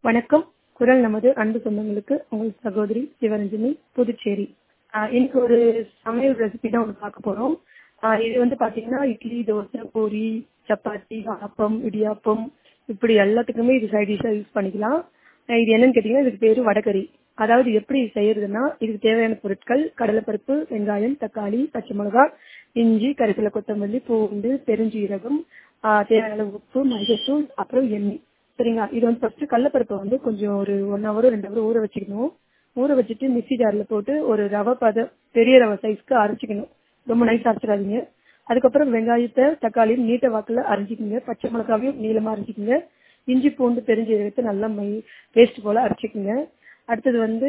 வணக்கம். குரல் நமது அன்பு சொந்தங்களுக்கு உங்கள் சகோதரி சிவரஞ்சனி, புதுச்சேரி. இன்னைக்கு ஒரு சமையல் ரெசிபி தான் ஒன்று பார்க்க போறோம். இது வந்து பாத்தீங்கன்னா இட்லி, தோசை, பூரி, சப்பாத்தி, ஆப்பம், இடியாப்பம் இப்படி எல்லாத்துக்குமே இது சைட் டிஷ்ஷா யூஸ் பண்ணிக்கலாம். இது என்னன்னு கேட்டீங்கன்னா இதுக்கு பேரு வடகறி. அதாவது எப்படி செய்யறதுன்னா இதுக்கு தேவையான பொருட்கள் கடலைப்பருப்பு, வெங்காயம், தக்காளி, பச்சை மிளகாய், இஞ்சி, கறிவேப்பிலை, கொத்தமல்லி, பூண்டு, பெருஞ்சீரகம், தேவையான அளவு உப்பு, மஞ்சள்தூள், அப்புறம் எண்ணெய். சரிங்களா? இது வந்து ஃபர்ஸ்ட் கடலைப்பருப்பை வந்து கொஞ்சம் ஒரு 1 hour 2 hour ஊற வச்சுக்கணும். ஊற வச்சுட்டு மிக்ஸி ஜார்ல போட்டு ஒரு ரவை பெரிய ரவை சைஸ்க்கு அரைச்சிக்கணும். ரொம்ப நைஸ் அரைச்சிடாதீங்க. அதுக்கப்புறம் வெங்காயத்தை, தக்காளியும் நீட்ட வாக்குல அரைச்சிக்கோங்க. பச்சை மிளகாவையும் நீளமா அரைச்சிக்கோங்க. இஞ்சி, பூண்டு, பெருஞ்சீரகத்தை நல்லா பேஸ்ட் போல அரைச்சிக்கோங்க. அடுத்தது வந்து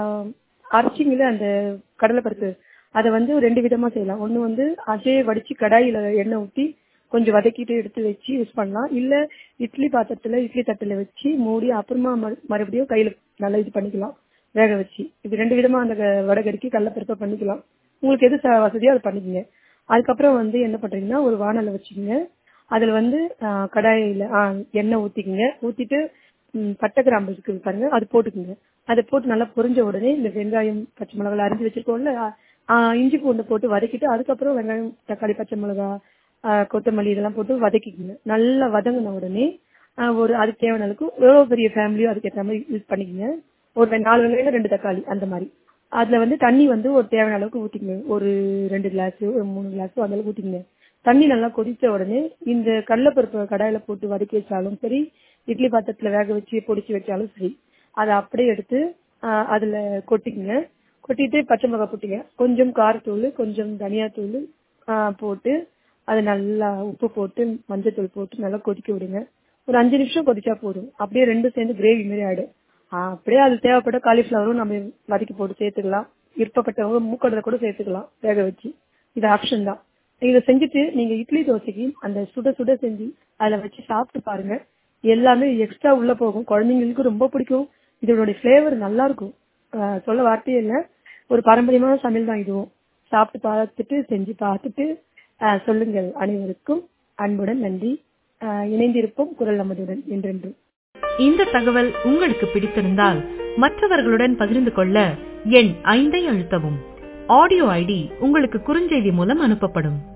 அரைச்சிங்கள அந்த கடலைப்பருப்பு அதை வந்து 2 விதமா செய்யலாம். ஒன்று வந்து அதே வடிச்சு கடாயில எண்ணெய் ஊற்றி கொஞ்சம் வதக்கிட்டு எடுத்து வச்சு யூஸ் பண்ணலாம். இல்ல இட்லி பாத்திரத்துல இட்லி தட்டுல வச்சு மூடி அப்புறமா மறுபடியும் கையில நல்லா இது பண்ணிக்கலாம், வேக வச்சு. இது 2 விதமா அந்த வடகறிக்கு கடலைப்பருப்பை பண்ணிக்கலாம். உங்களுக்கு எது வசதியோ அதை பண்ணிக்கோங்க. அதுக்கப்புறம் வந்து என்ன பண்றீங்கன்னா ஒரு வானலை வச்சுக்கோங்க. அதுல வந்து கடாயில எண்ணெய் ஊத்திக்கோங்க. ஊத்திட்டு பட்டை கிராம்பு இருக்கு பாருங்க, அது போட்டுக்குங்க. அதை போட்டு நல்லா பொரிஞ்ச உடனே இந்த வெங்காயம், பச்சை மிளகாய் அரிஞ்சு வச்சிருக்கோம்ல, இஞ்சி பூண்டு போட்டு வதக்கிட்டு அதுக்கப்புறம் வெங்காயம், தக்காளி, பச்சை மிளகாய், கொத்தமல்லி இதெல்லாம் போட்டு வதக்கிக்கோங்க. நல்லா வதங்கின உடனே ஒரு அதுக்கு தேவையான அளவுக்கு எவ்வளவு பெரிய ஃபேமிலியோ அதுக்கேற்ற மாதிரி யூஸ் பண்ணிக்கோங்க. ஒரு 4 வெங்காயம் 2 தக்காளி அந்த மாதிரி. அதுல வந்து தண்ணி வந்து ஒரு தேவையான அளவுக்கு ஊத்திக்கங்க. ஒரு 2 கிளாஸ், ஒரு 3 கிளாஸ் அந்த அளவுக்கு ஊத்திக்கங்க. தண்ணி நல்லா கொதிச்ச உடனே இந்த கடலைப்பருப்பு கடாயில போட்டு வதக்கி வச்சாலும் சரி, இட்லி பாத்திரத்துல வேக வச்சு பொடிச்சு வச்சாலும் சரி, அதை அப்படியே எடுத்து அதுல கொட்டிக்கங்க. கொட்டிட்டு பச்சை மிளகாய் போட்டீங்க, கொஞ்சம் காரத்தூள், கொஞ்சம் தனியாத்தூள் போட்டு அது நல்லா உப்பு போட்டு மஞ்சத்தூள் போட்டு நல்லா கொதிக்க விடுங்க. ஒரு 5 நிமிஷம் கொதிச்சா போதும். அப்படியே 2 சேர்ந்து கிரேவி மாதிரி ஆயிடும். அப்படியே அது தேவைப்பட்ட காலிஃபிளவரும் நம்ம வதக்கி போட்டு சேர்த்துக்கலாம். விருப்பப்பட்டவங்க மூக்கடலை கூட சேர்த்துக்கலாம் வேக வச்சு. இது ஆப்ஷன் தான். இதை செஞ்சுட்டு நீங்க இட்லி தோசைக்கு அந்த சுட சுட செஞ்சு அதில் வச்சு சாப்பிட்டு பாருங்க. எல்லாமே எக்ஸ்ட்ரா உள்ள போகும். குழந்தைங்களுக்கு ரொம்ப பிடிக்கும். இதோட ஃபிளேவர் நல்லா இருக்கும். சொல்ல வார்த்தையே இல்லை. ஒரு பாரம்பரியமான சமையல் தான் இதுவும். சாப்பிட்டு பார்த்துட்டு செஞ்சு பார்த்துட்டு சொல்லுங்கள். அனைவருக்கும் அன்புடன் நன்றி. இணைந்திருப்போம் குரல் நமதுடன் என்றென்றும். இந்த தகவல் உங்களுக்கு பிடித்திருந்தால் மற்றவர்களுடன் பகிர்ந்து கொள்ள எண் 5 அழுத்தவும். ஆடியோ ஐடி உங்களுக்கு குறுஞ்செய்தி மூலம் அனுப்பப்படும்.